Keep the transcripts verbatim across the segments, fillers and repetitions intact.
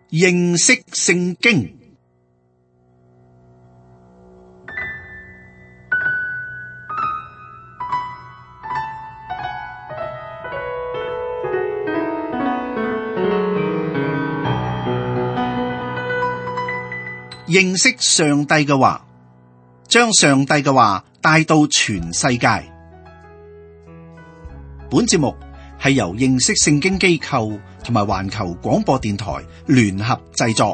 認識聖經。認識上帝嘅話，將上帝嘅話帶到全世界。本節目係由認識聖經機構同埋環球廣播電台聯合製作。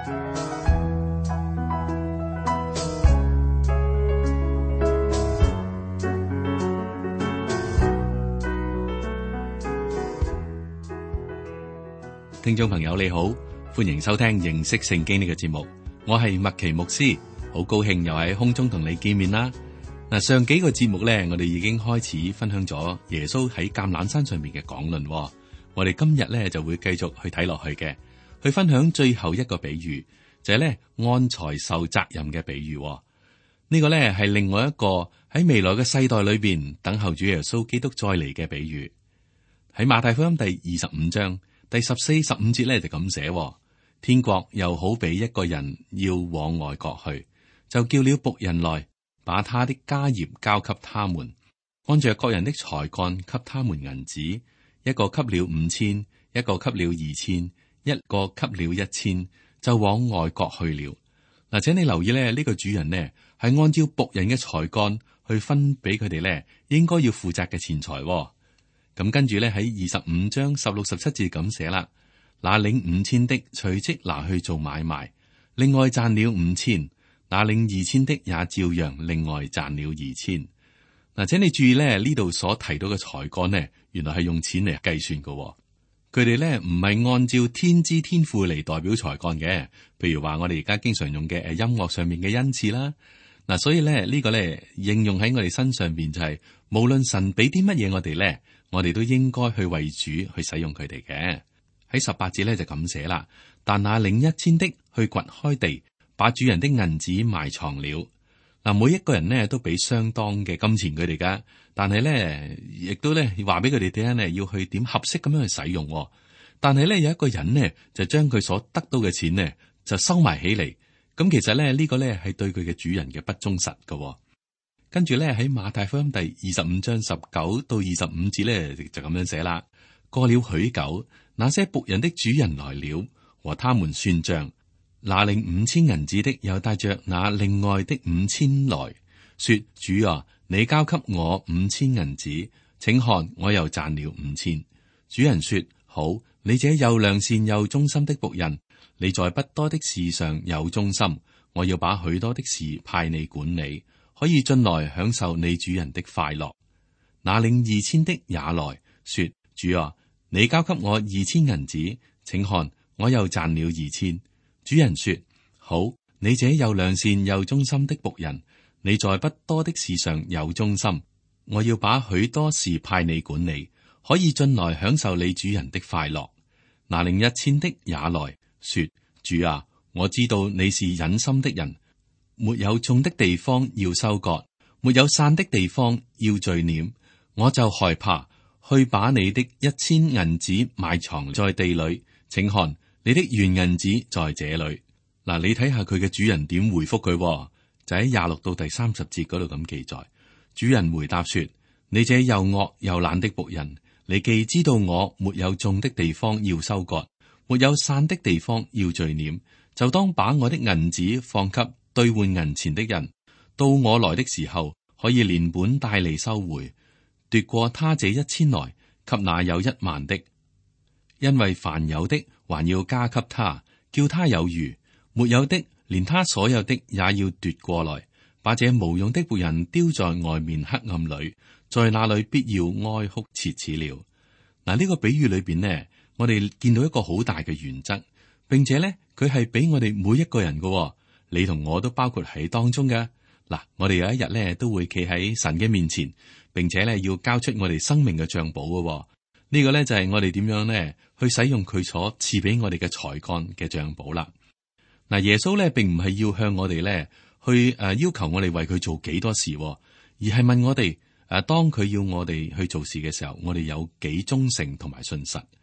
聽眾朋友你好，歡迎收聽認識聖經呢個節目。我係麥奇牧師，好高興又喺空中同你見面啦。嗱，上幾個節目咧，我哋已經開始分享咗耶穌喺橄欖山上面嘅講論。我哋今日咧就會繼續去睇落去嘅，去分享最後一個比喻，就係咧按才受責任嘅比喻。呢個咧係另外一個喺未來嘅世代裏邊等候主耶穌基督再嚟嘅比喻。喺馬太福音第二十五章第十四、十五節咧就咁寫。天國又好比一個人要往外國去，就叫了僕人來，把他的家業交給他們，按着各人的才幹給他們銀子，一個給了五千，一個給了二千，一個給了一千，就往外國去了。嗱，請你留意咧，呢、這個主人呢係按照僕人嘅才幹去分俾佢哋咧，應該要負責嘅錢財。咁跟住咧喺二十五章十六、十七節咁寫啦。那領五千的隨即拿去做買賣，另外賺了五千；那領二千的也照樣另外賺了二千。嗱，請你注意咧，呢度所提到嘅才幹呢，原來係用錢嚟計算嘅。佢哋咧唔係按照天資天賦嚟代表才幹嘅，譬如話我哋而家經常用嘅誒音樂上面嘅恩賜啦。嗱，所以咧呢個咧應用喺我哋身上邊就係、是，無論神俾啲乜嘢我哋咧，我哋都應該去為主去使用佢哋嘅。喺十八節咧就咁寫啦，但那領一千的去掘開地，把主人的銀子埋藏了。嗱，每一個人呢都俾相當嘅金錢佢哋噶，但係咧亦都咧話俾佢哋聽咧要去點合適咁樣去使用。但係咧有一個人呢就將佢所得到嘅錢呢就收埋起嚟，咁其實咧呢個咧係對佢嘅主人嘅不忠實噶。跟住咧喺馬太福音第二十五章十九到二十五節咧就咁樣寫啦。過了許久，那些僕人的主人來了，和他們算賬。那領五千銀子的又帶着那另外的五千來，說：主啊，你交給我五千銀子，請看我又賺了五千。主人說：好，你這又良善又忠心的僕人，你在不多的事上有忠心，我要把許多的事派你管理，可以進來享受你主人的快樂。那領二千的也來說：主啊，你交給我二千銀子，請看我又賺了二千。主人說：好，你這又良善又忠心的僕人，你在不多的事上有忠心，我要把許多事派你管理，可以進來享受你主人的快樂。那領一千的也來說：主啊，我知道你是忍心的人，沒有種的地方要收割，沒有散的地方要聚斂，我就害怕。去把你的一千銀子埋藏在地裏，請看你的原銀子在這裏。嗱，你睇下佢嘅主人點回覆佢，就喺廿六到第三十節嗰度咁記載。主人回答說：你這又惡又懶的僕人，你既知道我沒有種的地方要收割，沒有散的地方要聚斂，就當把我的銀子放給兌換銀錢的人，到我來的時候，可以連本帶利收回。奪過他這一千來，給那有一萬的，因為凡有的還要加給他，叫他有餘；沒有的，連他所有的也要奪過來，把這無用的僕人丟在外面黑暗裏，在那裏必要哀哭切齒了。嗱，呢個比喻裏邊呢，我哋見到一個好大嘅原則，並且呢，佢係俾我哋每一個人嘅，你同我都包括喺當中嘅。嗱，我哋有一日咧都會企喺神嘅面前，並且咧要交出我哋生命嘅賬簿嘅。呢個咧就係我哋點樣咧去使用佢所賜俾我哋嘅才幹嘅賬簿啦。嗱，耶穌咧並唔係要向我哋咧去誒要求我哋為佢做幾多事，而係問我哋誒當佢要我哋去做事嘅時候，我哋有幾忠誠同埋信實。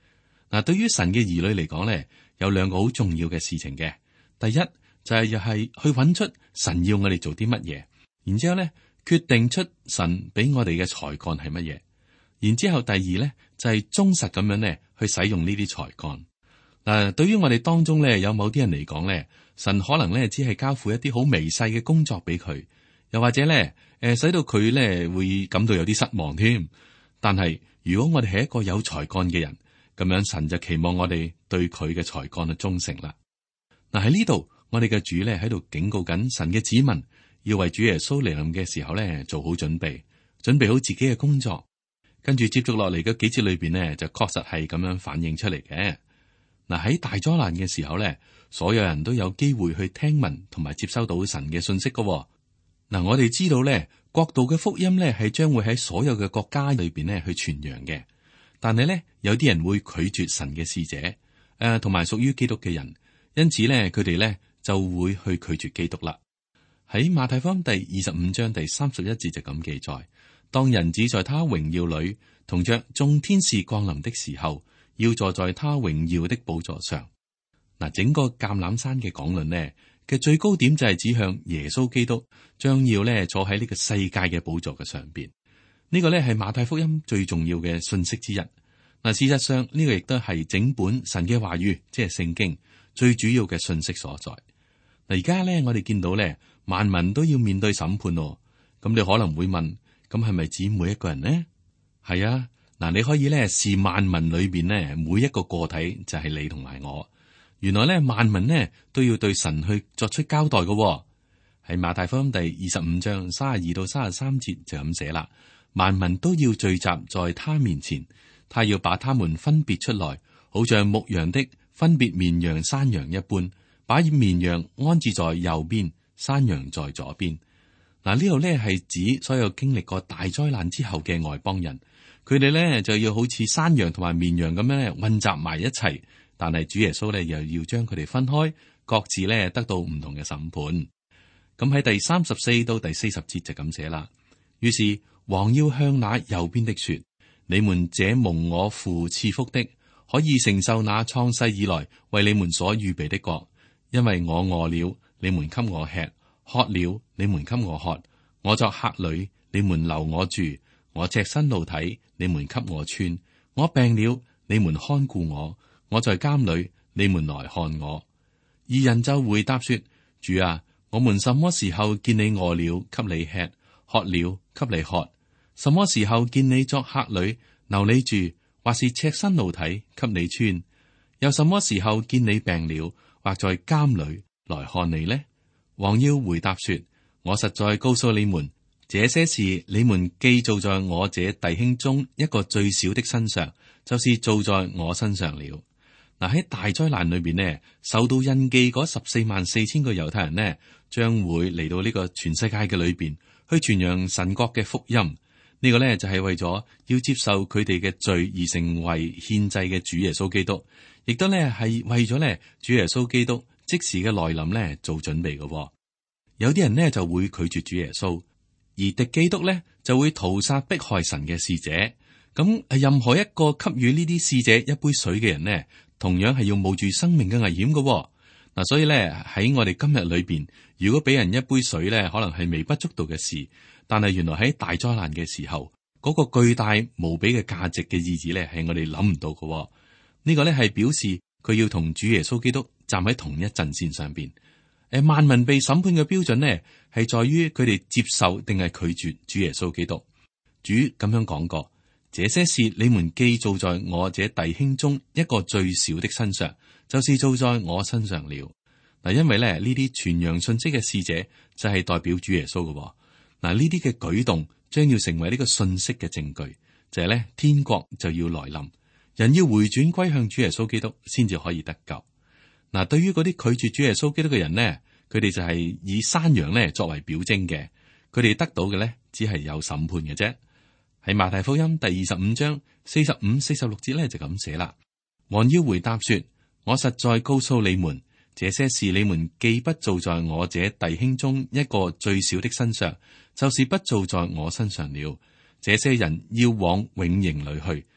嗱，對於神嘅兒女嚟講咧，有兩個好重要嘅事情嘅。第一就係又係去揾出神要我哋做啲乜嘢，然之後咧決定出神俾我哋嘅才幹係乜嘢。然之後第二咧就係忠實咁樣咧去使用呢啲才幹。嗱，對於我哋當中咧有某啲人嚟講咧，神可能咧只係交付一啲好微細嘅工作俾佢，又或者咧誒使到佢咧會感到有啲失望添。但係如果我哋係一個有才幹嘅人，咁樣神就期望我哋對佢嘅才幹嘅忠誠啦。嗱，喺呢度，我哋嘅主咧喺度警告緊神嘅子民，要為主耶穌嚟臨嘅時候咧做好準備，準備好自己嘅工作。跟住接續落嚟嘅幾節裏邊呢，就確實係咁樣反映出嚟嘅。嗱，喺大災難嘅時候咧，所有人都有機會去聽聞同埋接收到神嘅信息噶。嗱，我哋知道咧，國度嘅福音咧係將會喺所有嘅國家裏邊咧去傳揚嘅。但係咧，有啲人會拒絕神嘅使者，誒、呃，同埋屬於基督嘅人，因此咧，佢哋咧就會去拒絕基督啦。喺馬太福音第二十五章第三十一節就咁記載：當人子在他榮耀裏同着眾天使降臨的時候，要坐在他榮耀的寶座上。嗱，整個橄欖山嘅講論呢嘅最高點就係指向耶穌基督將要咧坐喺呢個世界嘅寶座嘅上邊。呢個咧係馬太福音最重要嘅信息之一。嗱，事實上呢個亦都係整本神嘅話語，即係聖經最主要嘅信息所在。嗱，而家咧我哋見到咧萬民都要面對審判咯。咁你可能會問，咁係咪指每一個人呢？係啊，嗱，你可以咧視萬民裏邊呢每一個個體就係你同埋我。原來咧萬民呢都要對神去作出交代嘅。喺馬太福音第二十五章三十二到三十三節就咁寫啦。萬民都要聚集在他面前，他要把他們分別出來，好像牧羊的分別綿羊山羊一般，把綿羊安置在右邊，山羊在左邊。嗱，呢度咧係指所有經歷過大災難之後嘅外邦人，佢哋咧就要好似山羊同埋綿羊咁樣咧混雜埋一齊，但係主耶穌咧又要將佢哋分開，各自咧得到唔同嘅審判。咁喺第三十四到第四十節就咁寫啦。於是王要向那右邊的說：你們這蒙我父賜福的，可以承受那創世以來為你們所預備的國，因為我餓了，你們給我吃；渴了，你們給我喝；我作客旅，你們留我住；我赤身露體，你們給我穿；我病了，你們看顧我；我在監裏，你們來看我。二人就回答說：主啊，我們什麼時候見你餓了，給你吃；渴了，給你喝？什麼時候見你作客旅，留你住，或是赤身露體，給你穿？有什麼時候見你病了，或在監裏來看你呢？王要回答說：我實在告訴你們，這些事你們既做在我這弟兄中一個最小的身上，就是做在我身上了。嗱，喺大災難裏邊呢，受到印記嗰十四萬四千個猶太人呢，將會嚟到呢個全世界嘅裏邊去傳揚神國嘅福音。呢個咧就係為咗要接受佢哋嘅罪而成為獻祭嘅主耶穌基督，亦都咧係為咗咧主耶穌基督即時嘅來臨咧做準備嘅。有啲人呢就會拒絕主耶穌，而敵基督咧就會屠殺迫害神嘅使者。咁任何一個給予呢啲使者一杯水嘅人呢，同樣係要冒住生命嘅危險嘅。嗱，所以咧喺我哋今日裏邊，如果俾人一杯水咧，可能係微不足道嘅事。但係原來喺大災難嘅時候，嗰、那個巨大無比嘅價值嘅意義咧，係我哋諗唔到嘅、哦。呢、這個咧係表示佢要同主耶穌基督站喺同一陣線上邊。誒，萬民被審判嘅標準呢，係在於佢哋接受定係拒絕主耶穌基督。主咁樣講過：這些事你們既做在我這弟兄中一個最小的身上，就是做在我身上了。嗱，因為咧呢啲傳揚信息嘅使者就係代表主耶穌嘅、哦。嗱，呢啲嘅舉動將要成為呢個信息嘅證據，就係咧天國就要來臨，人要回轉歸向主耶穌基督，先至可以得救。嗱，對於嗰啲拒絕主耶穌基督嘅人呢，佢哋就係以山羊咧作為表徵嘅，佢哋得到嘅咧只係有審判嘅啫。喺馬太福音第二十五章四十五、四十六節咧就咁寫啦。王要回答說：我實在告訴你們，這些事你們既不做在我這弟兄中一個最小的身上，就是不做在我身上了。這些人要往永刑裏去，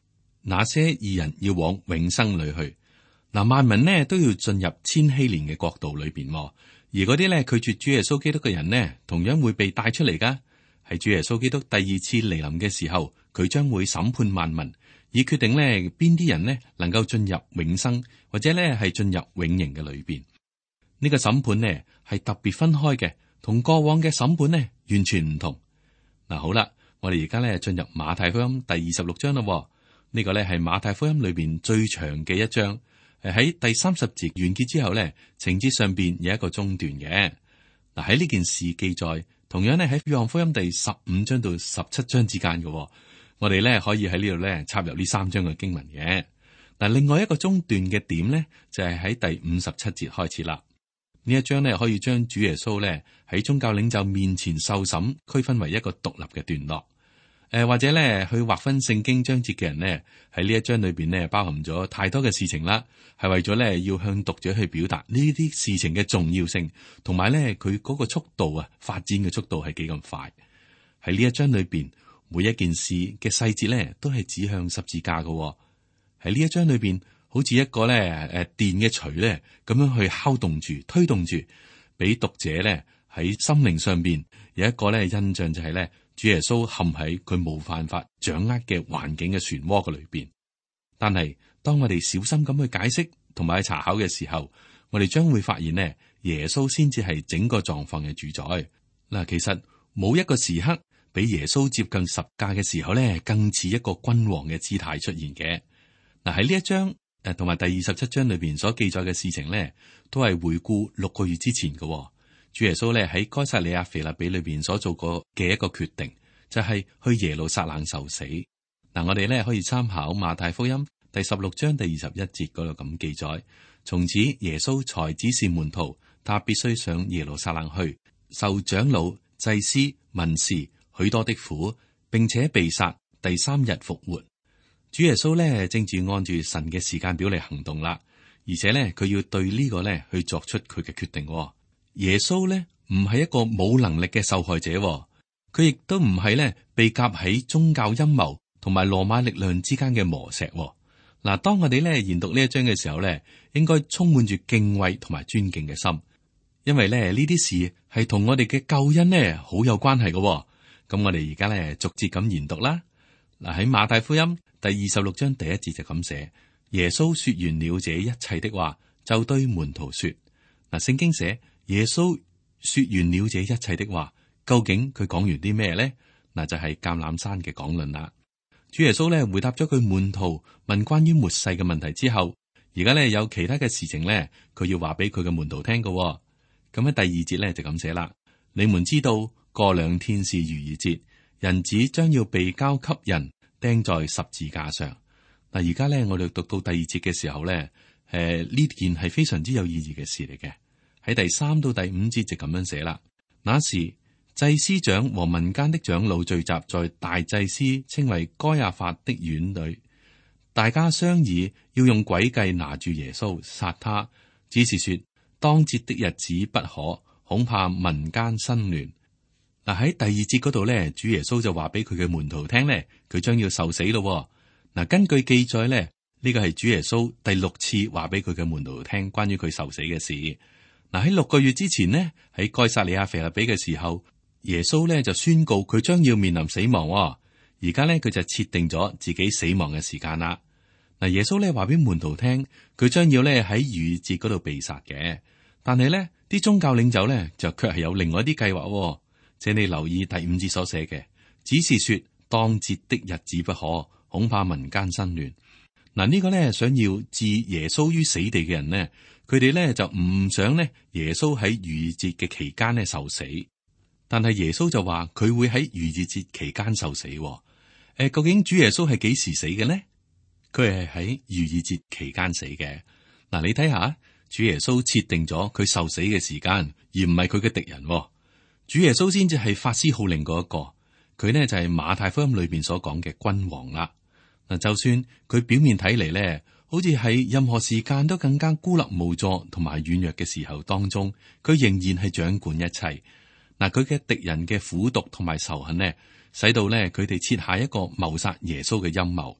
那些義人要往永生裏去。嗱，萬民呢都要進入千禧年嘅國度裏邊，而嗰啲咧拒絕主耶穌基督嘅人呢，同樣會被帶出嚟噶。喺主耶穌基督第二次嚟臨嘅時候，佢將會審判萬民，以決定咧邊啲人呢能夠進入永生，或者咧係進入永刑嘅裏邊。呢個審判呢係特別分開嘅，同過往嘅審判呢完全唔同。嗱，好啦，我哋而家咧進入馬太福音第二十六章啦。呢個咧係馬太福音裏邊最長嘅一章。誒，喺第三十節完結之後咧，情節上邊有一個中斷嘅。嗱，喺呢件事記載，同樣咧喺約翰福音第十五章到十七章之間嘅。我哋咧可以喺呢度咧插入呢三章嘅經文嘅。嗱，另外一個中斷嘅點咧就係喺第五十七節開始啦。呢一章咧可以將主耶穌咧喺宗教領袖面前受審區分為一個獨立嘅段落。誒，或者咧去劃分聖經章節嘅人呢，喺呢一章裏邊呢，包含咗太多嘅事情啦，係為咗咧要向讀者去表達呢啲事情嘅重要性，同埋咧佢嗰個速度啊，發展嘅速度係幾咁快。喺呢一章裏邊，每一件事嘅細節咧都係指向十字架嘅。喺呢一章裏邊，好似一個咧誒電嘅錘咧咁樣去敲動住、推動住，俾讀者咧喺心靈上邊有一個咧印象，就係咧。主耶穌陷喺佢冇辦法掌握嘅環境嘅漩渦嘅裏邊，但係當我哋小心咁去解釋同埋去查考嘅時候，我哋將會發現呢，耶穌先至係整個狀況嘅主宰。嗱，其實冇一個時刻比耶穌接近十架嘅時候咧，更似一個君王嘅姿態出現嘅。嗱，喺呢一章誒同埋第二十七章裏邊所記載嘅事情咧，都係回顧六個月之前嘅。主耶穌咧喺該撒利亞腓立比裏邊所做過嘅一個決定，就係去耶路撒冷受死。嗱，我哋咧可以參考馬太福音第十六章第二十一節嗰度咁記載：從此耶穌才指示門徒，他必須上耶路撒冷去，受長老、祭司、文士許多的苦，並且被殺，第三日復活。主耶穌咧正住按住神嘅時間表嚟行動啦，而且咧佢要對呢個咧去作出佢嘅決定。耶穌咧唔係一個冇能力嘅受害者，佢亦都唔係咧被夾喺宗教陰謀同埋羅馬力量之間嘅磨石。嗱，當我哋咧研讀呢一章嘅時候咧，應該充滿住敬畏同埋尊敬嘅心，因為咧呢啲事係同我哋嘅救恩咧好有關係嘅。咁我哋而家咧逐節咁研讀啦。嗱，喺馬太福音第二十六章第一節就咁寫：耶穌說完了這一切的話，就對門徒說。嗱，聖經寫。耶穌說完了這一切的話，究竟佢講完啲咩咧？嗱，就係橄欖山嘅講論啦。主耶穌咧回答咗佢門徒問關於末世嘅問題之後，而家咧有其他嘅事情咧，佢要話俾佢嘅門徒聽嘅。咁喺第二節咧就咁寫啦：你們知道過兩天是逾越節，人子將要被交給人釘在十字架上。嗱，而家咧我哋讀到第二節嘅時候咧，誒呢件係非常之有意義嘅事嚟嘅。喺第三到第五節就咁樣寫啦。那時祭司長和民間的長老聚集在大祭司稱為該亞法的院裏，大家商議要用詭計拿住耶穌殺他，只是說當節的日子不可，恐怕民間生亂。嗱，喺第二節嗰度咧，主耶穌就話俾佢嘅門徒聽咧，佢將要受死咯。嗱，根據記載咧，呢個係主耶穌第六次話俾佢嘅門徒聽關於佢受死嘅事。嗱，喺六個月之前呢，喺該撒利亞腓立比嘅時候，耶穌咧就宣告佢將要面臨死亡。而家咧佢就設定咗自己死亡嘅時間啦。嗱，耶穌咧話俾門徒聽，佢將要咧喺逾越節嗰度被殺嘅。但係咧啲宗教領袖咧就卻係有另外一啲計劃。請你留意第五節所寫嘅，只是說當節的日子不可，恐怕民間生亂。嗱，呢個咧想要置耶穌於死地嘅人呢，佢哋咧就唔想呢耶穌喺逾越節嘅期間呢受死，但係耶穌就話佢會喺逾越節期間受死。誒，究竟主耶穌係幾時死嘅呢？佢係喺逾越節期間死嘅。嗱，你睇下，主耶穌設定咗佢受死嘅時間，而唔係佢嘅敵人。主耶穌先至係發施號令嗰一個，佢呢就係馬太福音裏邊所講嘅君王啦。嗱，就算佢表面睇嚟咧，好似喺任何時間都更加孤立無助同埋軟弱嘅時候當中，佢仍然係掌管一切。嗱，佢嘅敵人嘅苦毒同埋仇恨呢，使到咧佢哋設下一個謀殺耶穌嘅陰謀。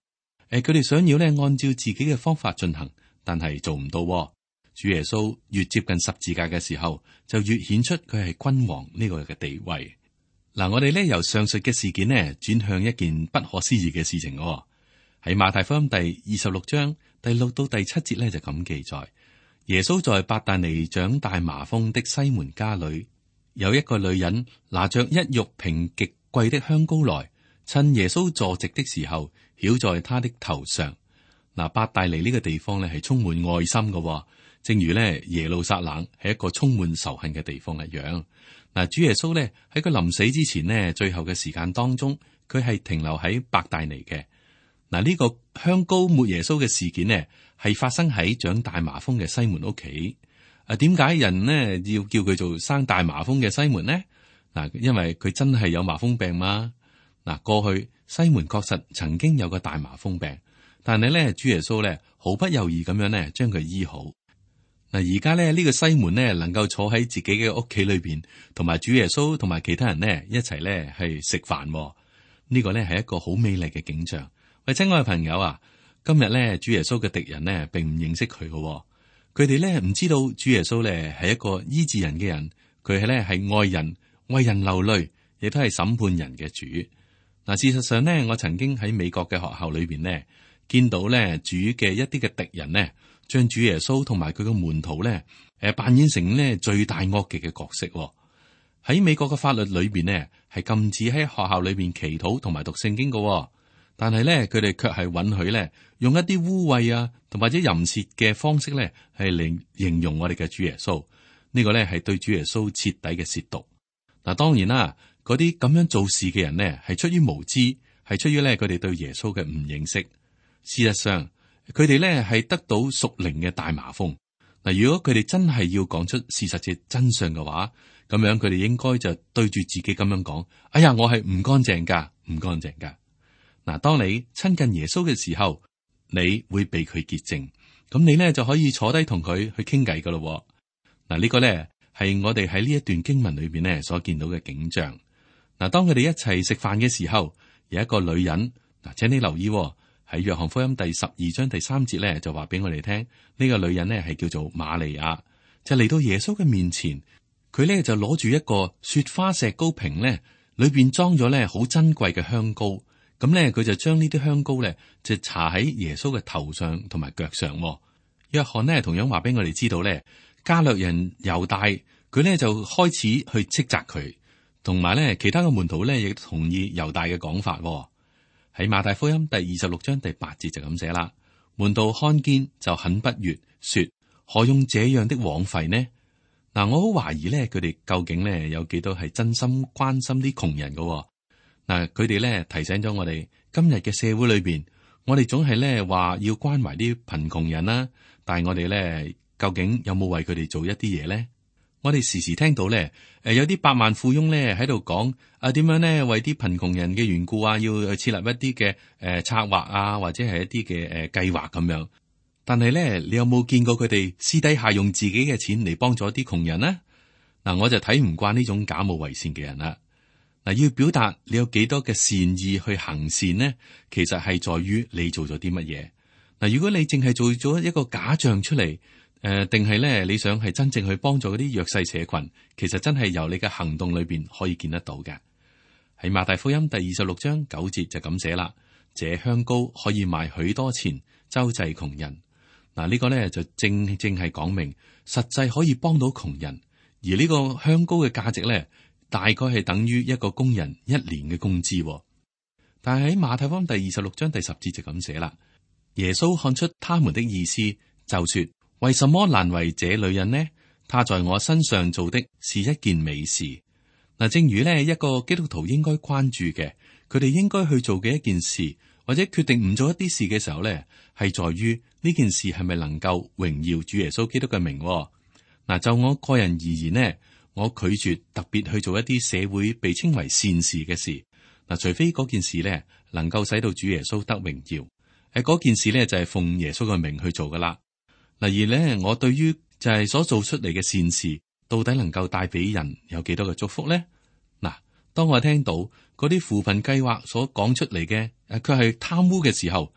誒，佢哋想要咧按照自己嘅方法進行，但係做唔到喎。主耶穌越接近十字架嘅時候，就越顯出佢係君王呢個嘅地位。嗱，我哋咧由上述嘅事件呢轉向一件不可思議嘅事情喎。喺馬太福音第二十六章第六到第七節咧就咁記載：耶穌在伯大尼長大麻風的西門家裏，有一個女人拿着一玉瓶極貴的香膏來，趁耶穌坐席的時候，曉在他的頭上。嗱，伯大尼呢個地方咧係充滿愛心嘅喎，正如咧耶路撒冷係一個充滿仇恨嘅地方一樣。嗱，主耶穌咧喺佢臨死之前呢，最後嘅時間當中，佢係停留喺伯大尼嘅。嗱，呢個香膏抹耶穌嘅事件呢，係發生喺長大麻風嘅西門屋企。啊，點解人呢要叫佢做生大麻風嘅西門呢？嗱，因為佢真係有麻風病嘛。嗱，過去西門確實曾經有個大麻風病，但係咧主耶穌咧毫不猶豫咁樣咧將佢醫好。嗱，而家咧呢個西門呢，能夠坐喺自己嘅屋企裏邊，同埋主耶穌同埋其他人呢一齊咧係食飯。呢個咧係一個好美麗嘅景象。喂，親愛嘅朋友啊，今日咧主耶穌嘅敵人呢，並唔認識佢嘅，佢哋咧唔知道主耶穌咧係一個醫治人嘅人，佢係咧係愛人、為人流淚，亦都係審判人嘅主。嗱，事實上呢，我曾經喺美國嘅學校裏邊呢，見到咧主嘅一啲嘅敵人呢，將主耶穌同埋佢嘅門徒咧，誒扮演成咧罪大惡極嘅角色。喺美國嘅法律裏邊呢，係禁止喺學校裏邊祈禱同埋讀聖經嘅。但係咧，佢哋卻係允許咧用一啲污穢啊，同或者淫褻嘅方式咧，係嚟形容我哋嘅主耶穌。呢個咧係對主耶穌徹底嘅褻瀆。嗱，當然啦，嗰啲咁樣做事嘅人呢，係出於無知，係出於咧佢哋對耶穌嘅唔認識。事實上，佢哋咧係得到屬靈嘅大麻風。嗱，如果佢哋真係要講出事實嘅真相嘅話，咁樣佢哋應該就對住自己咁樣講：哎呀，我係唔乾淨噶，唔乾淨噶。嗱，當你親近耶穌嘅時候，你會被佢潔淨，咁你咧就可以坐低同佢去傾偈噶咯。嗱，呢個咧係我哋喺呢一段經文裏邊咧所見到嘅景象。嗱，當佢哋一齊食飯嘅時候，有一個女人，嗱，請你留意喺約翰福音第十二章第三節咧就話俾我哋聽，呢個女人咧係叫做瑪利亞，就嚟到耶穌嘅面前，佢咧就攞住一個雪花石膏瓶咧，裏邊裝咗咧好珍貴嘅香膏。咁咧，佢就將呢啲香膏咧，就搽喺耶穌嘅頭上同埋腳上。約翰呢，同樣話俾我哋知道咧，加略人猶大佢咧就開始去斥責佢，同埋咧其他嘅門徒咧亦同意猶大嘅講法。喺馬太福音第二十六章第八節就咁寫啦，門徒看見就很不悅，說：何用這樣的枉費呢？嗱，我好懷疑咧，佢哋究竟咧有幾多係真心關心啲窮人噶？嗱，佢哋咧提醒咗我哋，今日嘅社會裏邊，我哋總係咧話要關懷啲貧窮人啦，但係我哋咧究竟有冇為佢哋做一啲嘢咧？我哋時時聽到咧，誒有啲百萬富翁咧喺度講啊，點樣咧為啲貧窮人嘅緣故啊，要去設立一啲嘅誒策劃啊，或者係一啲嘅誒計劃咁樣。但係咧，你有冇見過佢哋私底下用自己嘅錢嚟幫助啲窮人呢？嗱，我就睇唔慣呢種假冒為善嘅人啦。嗱，要表達你有幾多嘅善意去行善呢？其實係在於你做咗啲乜嘢。嗱，如果你淨係做咗一個假象出嚟，誒、呃，定係咧你想係真正去幫助嗰啲弱勢社群，其實真係由你嘅行動裏邊可以見得到嘅。喺馬太福音第二十六章九節就咁寫啦，這香膏可以賣許多錢，周濟窮人。嗱，呢個咧就正正係講明實際可以幫到窮人，而呢個香膏嘅價值咧，大概係等於一個工人一年嘅工資。但係喺馬太福音第二十六章第十節就咁寫啦，耶穌看出他們的意思，就說：為什麼難為這女人呢？她在我身上做的是一件美事。嗱，正如呢一個基督徒應該關注嘅，佢哋應該去做嘅一件事，或者決定唔做一啲事嘅時候咧，係在於呢件事係咪能夠榮耀主耶穌基督嘅名。嗱，就我個人而言呢，我拒絕特別去做一啲社會被稱為善事嘅事。嗱，除非嗰件事咧能夠使到主耶穌得榮耀，誒，嗰件事咧就係奉耶穌嘅名去做噶啦。嗱，而咧我對於就係所做出嚟嘅善事，到底能夠帶俾人有幾多嘅祝福咧？嗱，當我聽到嗰啲扶貧計劃所講出嚟嘅，誒，佢係貪污嘅時候，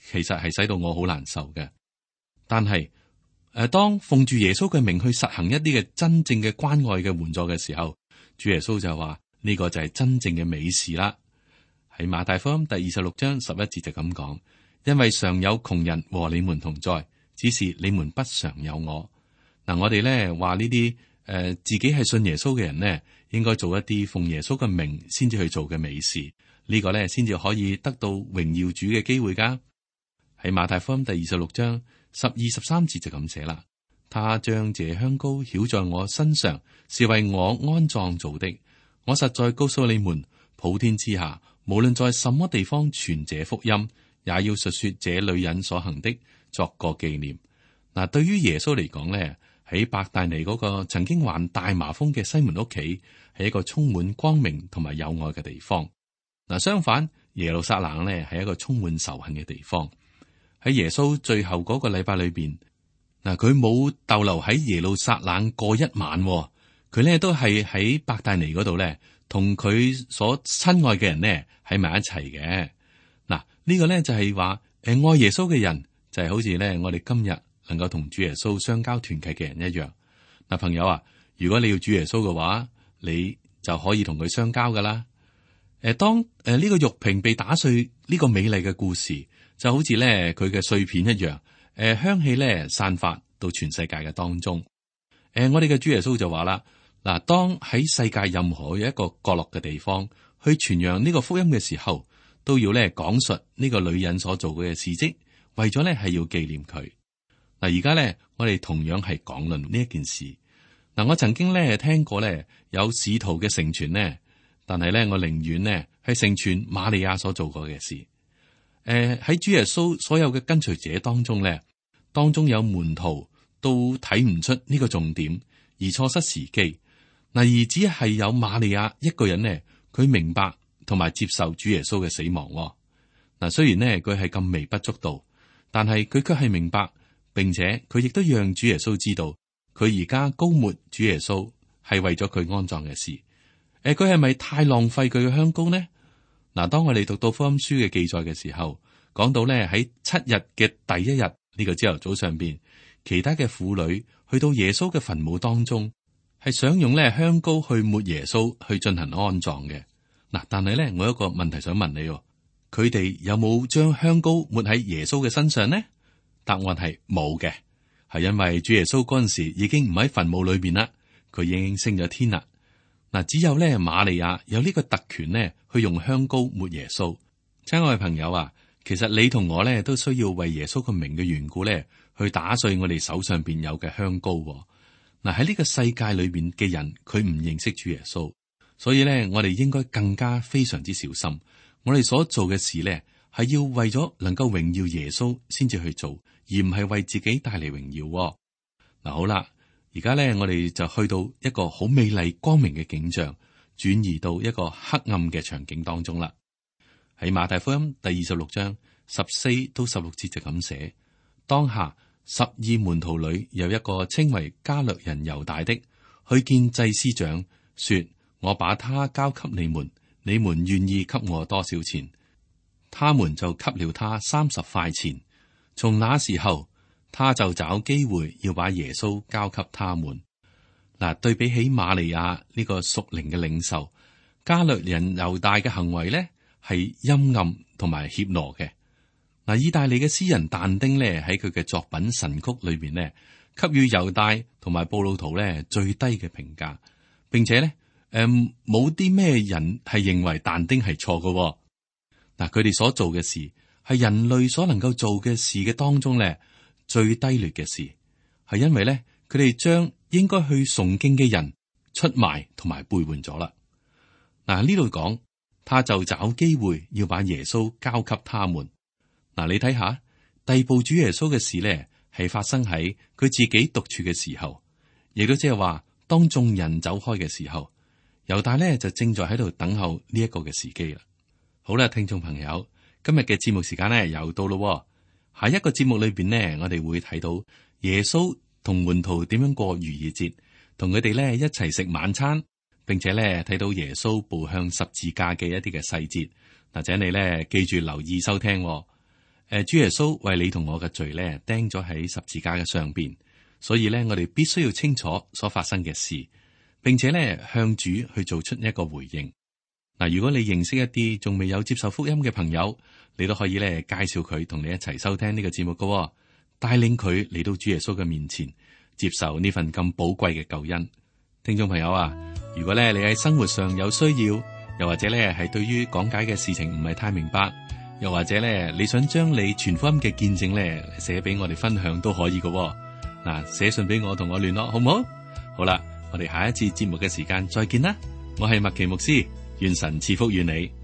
其實係使到我好難受嘅。但係誒，當奉住耶穌嘅名去實行一啲嘅真正嘅關愛嘅援助嘅時候，主耶穌就話呢個就係真正嘅美事啦。喺馬太福音第二十六章十一節就咁講，因為常有窮人和你們同在，只是你們不常有我。嗱，我哋咧話呢啲誒自己係信耶穌嘅人呢，應該做一啲奉耶穌嘅名先至去做嘅美事，呢個咧先至可以得到榮耀主嘅機會噶。喺馬太福音第二十六章十二十三節就咁寫啦，他將這香膏曉在我身上，是為我安葬做的。我實在告訴你們，普天之下，無論在什麼地方傳這福音，也要述說這女人所行的，作個紀念。嗱，對於耶穌嚟講咧，喺伯大尼嗰個曾經患大麻風嘅西門屋企，係一個充滿光明同埋友愛嘅地方。嗱，相反，耶路撒冷咧係一個充滿仇恨嘅地方。喺耶穌最後嗰個禮拜裏邊，嗱，佢冇逗留喺耶路撒冷過一晚，佢咧都係喺伯大尼嗰度咧，同佢所親愛嘅人咧喺埋一齊嘅。嗱，呢個咧就係話，誒，愛耶穌嘅人就係好似咧我哋今日能夠同主耶穌相交團契嘅人一樣。嗱，朋友啊，如果你要主耶穌嘅話，你就可以同佢相交噶啦。誒，當誒呢個玉瓶被打碎呢個美麗嘅故事，就好似咧佢嘅碎片一樣，誒，香氣咧散發到全世界嘅當中。誒，我哋嘅主耶穌就話啦，嗱，當喺世界任何一個角落嘅地方去傳揚呢個福音嘅時候，都要咧講述呢個女人所做嘅事蹟，為咗咧係要紀念佢。嗱，而家咧我哋同樣係講論呢一件事。嗱，我曾經咧聽過咧有使徒嘅成全呢，但係咧我寧願呢係成全瑪利亞所做過嘅事。誒、呃，喺主耶穌所有嘅跟隨者當中咧，當中有門徒都睇唔出呢個重點而錯失時機。嗱，而只係有瑪利亞一個人呢，佢明白同埋接受主耶穌嘅死亡。嗱，雖然呢佢係咁微不足道，但係佢卻係明白，並且佢亦都讓主耶穌知道，佢而家膏抹主耶穌係為咗佢安葬嘅事。誒，佢係咪太浪費佢嘅香膏呢？嗱，當我哋讀到福音書嘅記載嘅時候，講到咧喺七日嘅第一日呢個朝頭早上邊，其他嘅婦女去到耶穌嘅墳墓當中，係想用咧香膏去抹耶穌去進行安葬嘅。嗱，但係咧我有一個問題想問你，佢哋有冇將香膏抹喺耶穌嘅身上呢？答案係冇嘅，係因為主耶穌嗰陣時已經唔喺墳墓裏邊啦，佢已經升咗天啦。嗱，只有咧瑪利亞有呢個特權呢，去用香膏抹耶穌。親愛嘅朋友啊，其實你同我咧都需要為耶穌個名嘅緣故咧，去打碎我哋手上邊有嘅香膏。嗱，喺呢個世界裏邊嘅人，佢唔認識主耶穌，所以咧我哋應該更加非常之小心。我哋所做嘅事咧，係要為咗能夠榮耀耶穌先至去做，而唔係為自己帶嚟榮耀。嗱，好啦。而家咧，我哋就去到一個好美麗光明嘅景象，轉移到一個黑暗嘅場景當中啦。喺馬太福音第二十六章十四到十六節就咁寫：當下十二門徒裏有一個稱為加略人猶大的，去見祭司長，說：我把他交給你們，你們願意給我多少錢？他們就給了他三十塊錢。從那時候，他就找機會要把耶穌交給他們。嗱，對比起瑪利亞呢個屬靈嘅領袖，加略人猶大嘅行為咧係陰暗同埋怯懦嘅。嗱，意大利嘅詩人但丁咧喺佢嘅作品神曲裏邊咧，給予猶大同埋布魯圖咧最低嘅評價，並且咧誒冇啲咩人係認為但丁係錯嘅。嗱，佢哋所做嘅事係人類所能夠做嘅事嘅當中咧。最低劣嘅事，係因為咧，佢哋將應該去崇敬嘅人出賣同埋背叛咗啦。嗱，呢度講，他就找機會要把耶穌交給他們。嗱，你睇下，逮捕主耶穌嘅事咧，係發生喺佢自己獨處嘅時候，亦都即係話，當眾人走開嘅時候，猶大咧就正在喺度等候呢一個嘅時機啦。好啦，聽眾朋友，今日嘅節目時間咧又到咯。下一個節目裏邊呢，我哋會睇到耶穌同門徒點樣過逾越節，同佢哋咧一齊食晚餐，並且咧睇到耶穌步向十字架嘅一啲嘅細節。或者你咧記住留意收聽。誒， 誒，主耶穌為你同我嘅罪咧釘咗喺十字架嘅上邊，所以咧我哋必須要清楚所發生嘅事，並且咧向主去做出一個回應。嗱，如果你認識一啲仲未有接受福音嘅朋友，你都可以咧介紹佢同你一齊收聽呢個節目噶，帶領佢嚟到主耶穌嘅面前，接受呢份咁寶貴嘅救恩。聽眾朋友啊，如果咧你喺生活上有需要，又或者咧係對於講解嘅事情唔係太明白，又或者咧你想將你傳福音嘅見證咧寫俾我哋分享都可以噶。嗱，寫信俾我同我聯絡好唔好？好啦，我哋下一次節目嘅時間再見啦。我係麥奇牧師，願神賜福於你。